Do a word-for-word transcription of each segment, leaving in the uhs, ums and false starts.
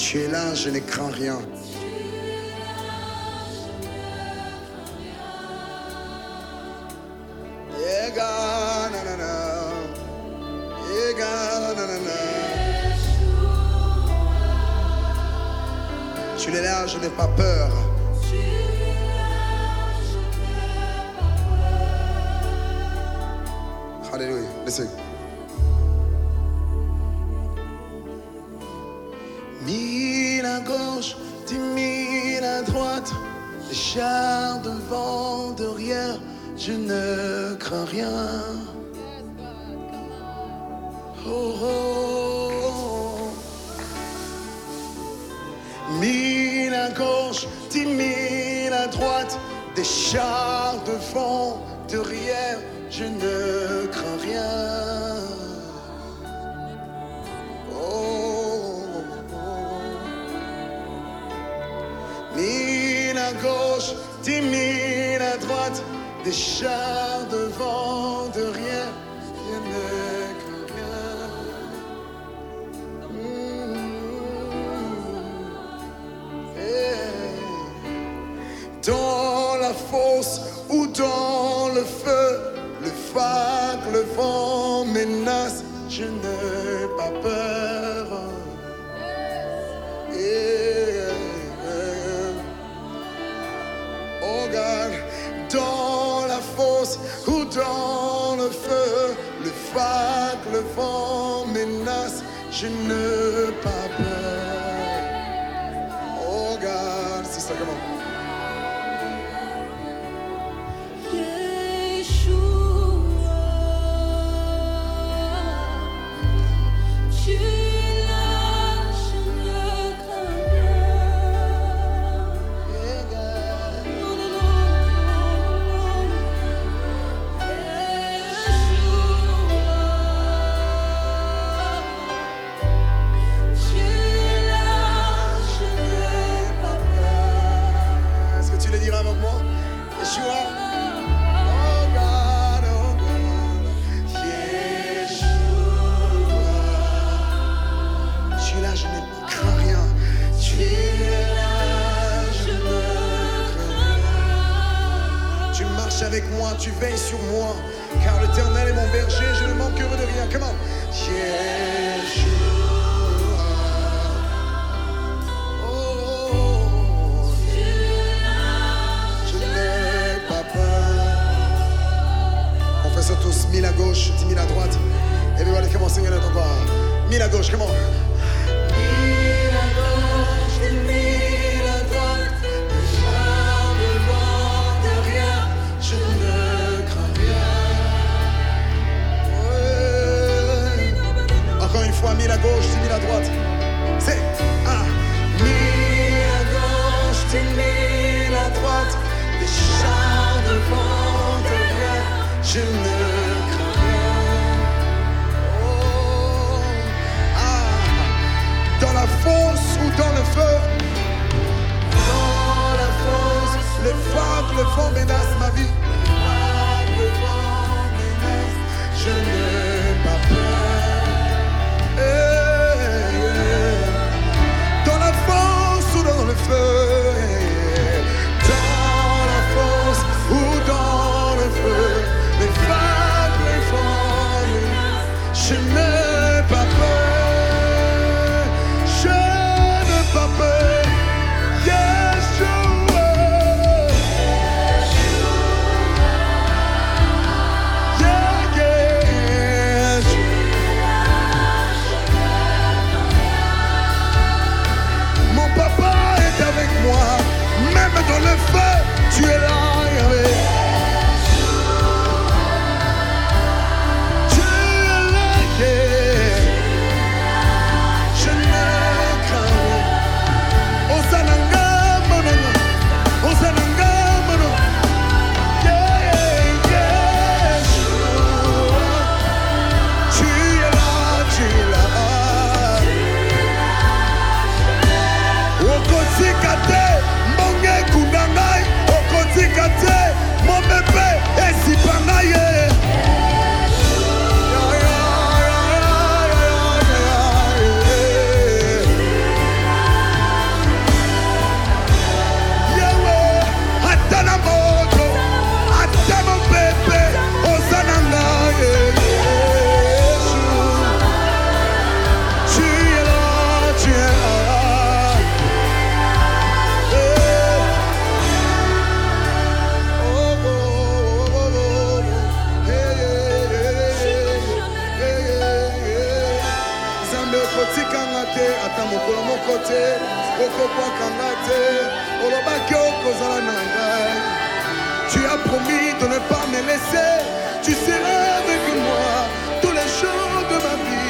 Tu es là, je ne crains rien. Yeah, God, na, na, na. Yeah, God, na, na, na. Tu es là, je n'ai pas peur. Alléluia. Listen. Mille à gauche, dix mille à droite, des chars devant, derrière, je ne crains rien. Oh, oh, oh. Mille à gauche, dix mille à droite, des chars devant, derrière, je ne crains rien. Mille à gauche, dix mille à droite, des chars devant, derrière, je ne crains rien. Mmh. Hey. Dans la fosse ou dans le feu, le phare, le vent menace, je n'ai pas peur. Yeah. Oh God, dans la fosse ou dans le feu, le phare, le vent menace, je n'ai pas peur. Oh God, c'est ça comment? Avec moi, tu veilles sur moi, car l'Éternel est mon berger, je ne manquerai de rien. Comment? Yeshua. Oh, je n'ai pas peur. On fait ça tous, mille à gauche, dix mille à droite. Everybody, come on, sing it out encore. Mille à gauche, come on. Mille à gauche, dix mille à droite. Je ne crains rien. Ouais. Encore une fois, mille à gauche, dix mille à droite. C'est un. Mille à gauche, dix mille à droite. Des chars devant, derrière. Je ne crains rien. Oh. Ah. Dans la fosse ou dans le feu. Dans la fosse, le phare, le vent menace ma vie. Je n'ai pas peur. Hey, yeah. Dans la fosse ou dans le feu, hey. Dans la fosse ou dans le feu, les femmes Tu as promis de ne pas me laisser. Tu seras avec moi tous les jours de ma vie.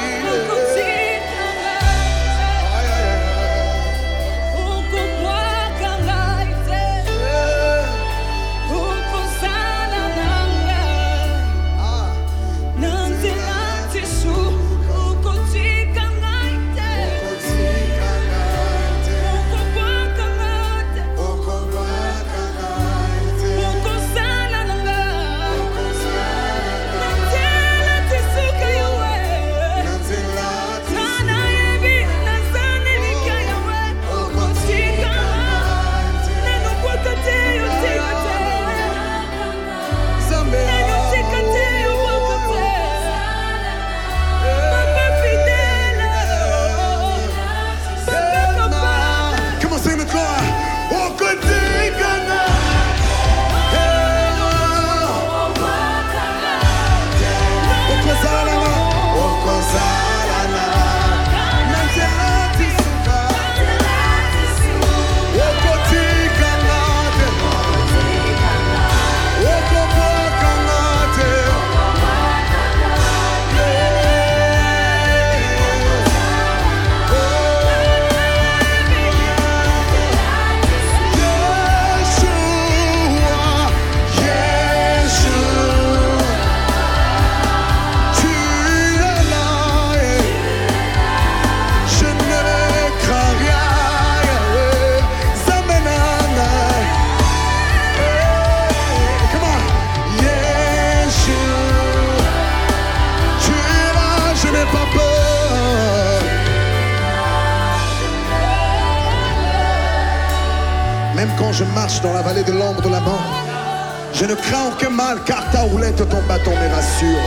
Même quand je marche dans la vallée de l'ombre de la mort, je ne crains aucun mal, car ta houlette, ton bâton me rassure.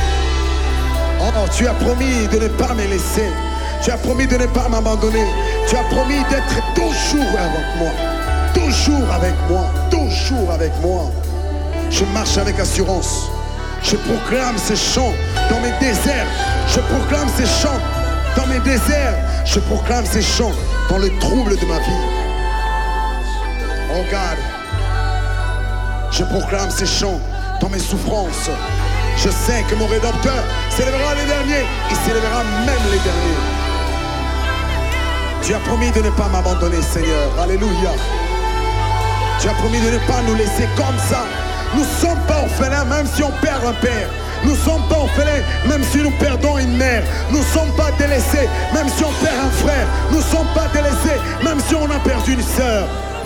Oh, tu as promis de ne pas me laisser. Tu as promis de ne pas m'abandonner. Tu as promis d'être toujours avec moi. Toujours avec moi. Toujours avec moi. Je marche avec assurance. Je proclame ces chants dans mes déserts. Je proclame ces chants dans mes déserts. Je proclame ces chants dans le trouble de ma vie. Oh God, je proclame ces chants dans mes souffrances. Je sais que mon Rédempteur s'élèvera les derniers. Il s'élèvera même les derniers. Tu as promis de ne pas m'abandonner, Seigneur. Alléluia. Tu as promis de ne pas nous laisser comme ça. Nous ne sommes pas orphelins même si on perd un père. Nous ne sommes pas orphelins même si nous perdons une mère. Nous ne sommes pas délaissés même si on perd un frère. Nous ne sommes pas délaissés même si on a perdu une sœur.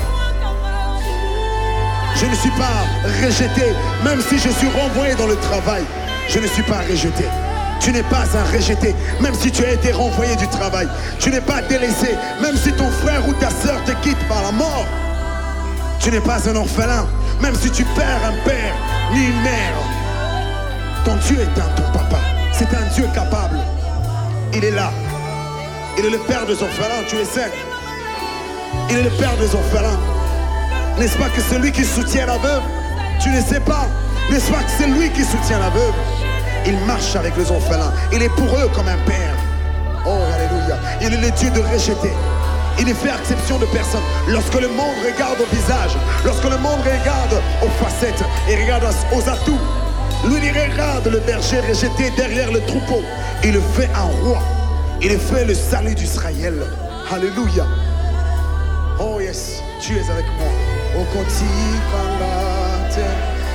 Je ne suis pas rejeté, même si je suis renvoyé dans le travail. Je ne suis pas rejeté. Tu n'es pas un rejeté, même si tu as été renvoyé du travail. Tu n'es pas délaissé, même si ton frère ou ta sœur te quitte par la mort. Tu n'es pas un orphelin, même si tu perds un père ni une mère. Ton Dieu est un ton papa. C'est un Dieu capable. Il est là. Il est le père des orphelins, tu le sais. Il est le père des orphelins. N'est-ce pas que celui qui soutient la veuve, tu ne sais pas, n'est-ce pas que c'est lui qui soutient la veuve? Il marche avec les orphelins, il est pour eux comme un père. Oh, alléluia. Il est le Dieu de rejeter. Il ne fait exception de personne. Lorsque le monde regarde au visage, lorsque le monde regarde aux facettes et regarde aux atouts, lui il regarde le berger rejeté derrière le troupeau. Il le fait un roi. Il fait le salut d'Israël. Alléluia. Oh yes, tu es avec moi. Okoti Kangate.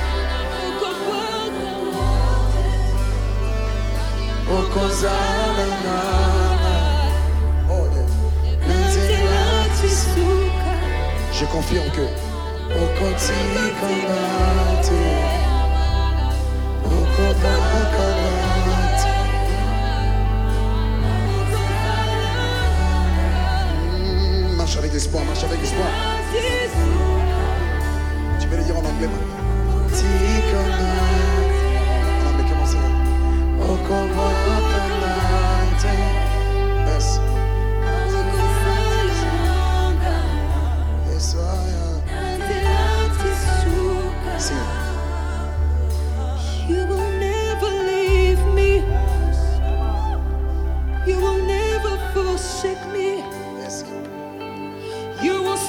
Okozalana. Oh yeah. Je confirme que Okoti Kangate. Okobakangate. Marche avec l'espoir, marche avec l'espoir. Tu peux le dire en anglais maintenant. En anglais, comment ça va? Yes. Yes, I am. Sing it. You will never leave me. You will never forsake me. Yes. You will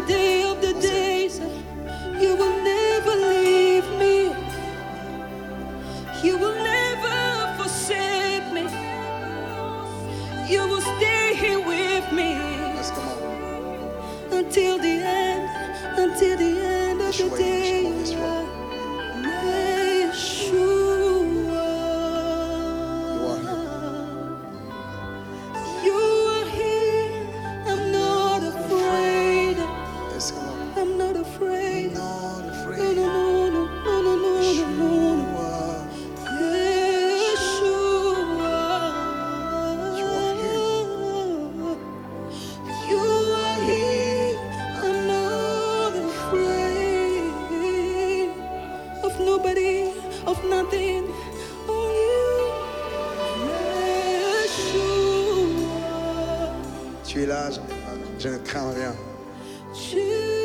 day of the days, you will never leave me. You will never forsake me. You will stay here with me. Let's come on. Until the end, until the end of This the way, day. this way, this way. Yeshua. You are here. You are here. I'm not afraid. Yes, come on. I'm not afraid. Not afraid. No, no, no, no, no, no, no, no, no. Yeshua. You are here. You are here. I'm not afraid of nobody, of nothing. Only you. Yeshua. Tu es là, je, je ne crains rien. Tu